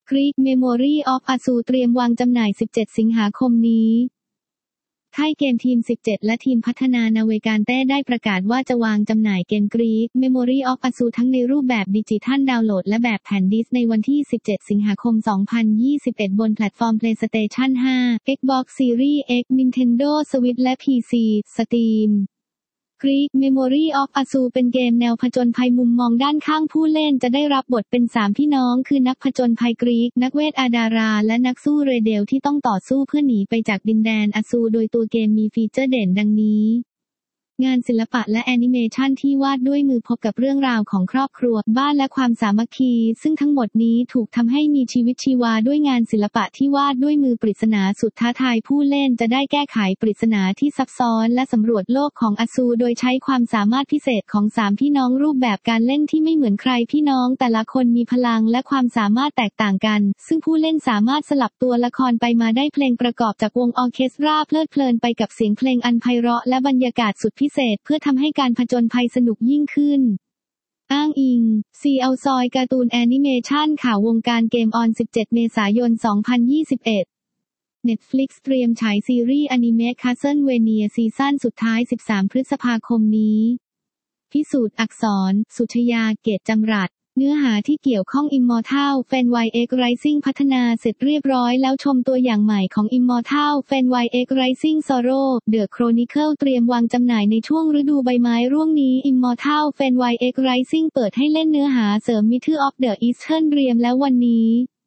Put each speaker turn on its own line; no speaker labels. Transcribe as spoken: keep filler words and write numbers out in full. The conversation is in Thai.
Greek Memory of Azure เตรียมวางจำหน่ายสิบเจ็ดสิงหาคมนี้ค่ายเกมทีมสิบเจ็ดและทีมพัฒนานาเวกานเต้ได้ประกาศว่าจะวางจำหน่ายเกม Greek Memory of Azure ทั้งในรูปแบบดิจิทัลดาวน์โหลดและแบบแผ่นดิสก์ในวันที่สิบเจ็ดสิงหาคมสองพันยี่สิบเอ็ดบนแพลตฟอร์ม PlayStation ห้า Xbox Series X Nintendo Switch และ พี ซี Steam Greek Memory of Azure เป็นเกมแนวผจญภัยมุมมองด้านข้างผู้เล่นจะได้รับบทเป็นสามพี่น้องคือนักผจญภัยกรีกนักเวทอาดาราและนักสู้เรเดลที่ต้องต่อสู้เพื่อหนีไปจากดินแดนอสูรโดยตัวเกมมีฟีเจอร์เด่นดังนี้งานศิลปะและแอนิเมชันที่วาดด้วยมือพบกับเรื่องราวของครอบครัวบ้านและความสามัคคีซึ่งทั้งหมดนี้ถูกทำให้มีชีวิตชีวาด้วยงานศิลปะที่วาดด้วยมือปริศนาสุดท้าทายผู้เล่นจะได้แก้ไขปริศนาที่ซับซ้อนและสำรวจโลกของอสูรโดยใช้ความสามารถพิเศษของสามพี่น้องรูปแบบการเล่นที่ไม่เหมือนใครพี่น้องแต่ละคนมีพลังและความสามารถแตกต่างกันซึ่งผู้เล่นสามารถสลับตัวละครไปมาได้เพลงประกอบจากวงออร์เคสตราเพลิดเพลินไปกับเสียงเพลงอันไพเราะและบรรยากาศสุดพิเศษเพื่อทำให้การผจญภัยสนุกยิ่งขึ้นอ้างอิง ซี แอล ซอยการ์ตูนแอนิเมชันข่าววงการเกมออนสิบเจ็ดเมษายนสองพันยี่สิบเอ็ด Netflix เตรียมฉายซีรีส์อนิเมะ Castlevania ซีซั่นสุดท้ายสิบสามพฤษภาคมนี้พิสูจน์อักษรสุชยาเกตจำรัดเนื้อหาที่เกี่ยวข้อง Immortal Phantom X Rising พัฒนาเสร็จเรียบร้อยแล้วชมตัวอย่างใหม่ของ Immortal Phantom X Rising Sorrow The Chronicle เตรียมวางจำหน่ายในช่วงฤดูใบไม้ร่วงนี้ Immortal Phantom X Rising เปิดให้เล่นเนื้อหาเสริม Myth of the Eastern Realm แล้ววันนี้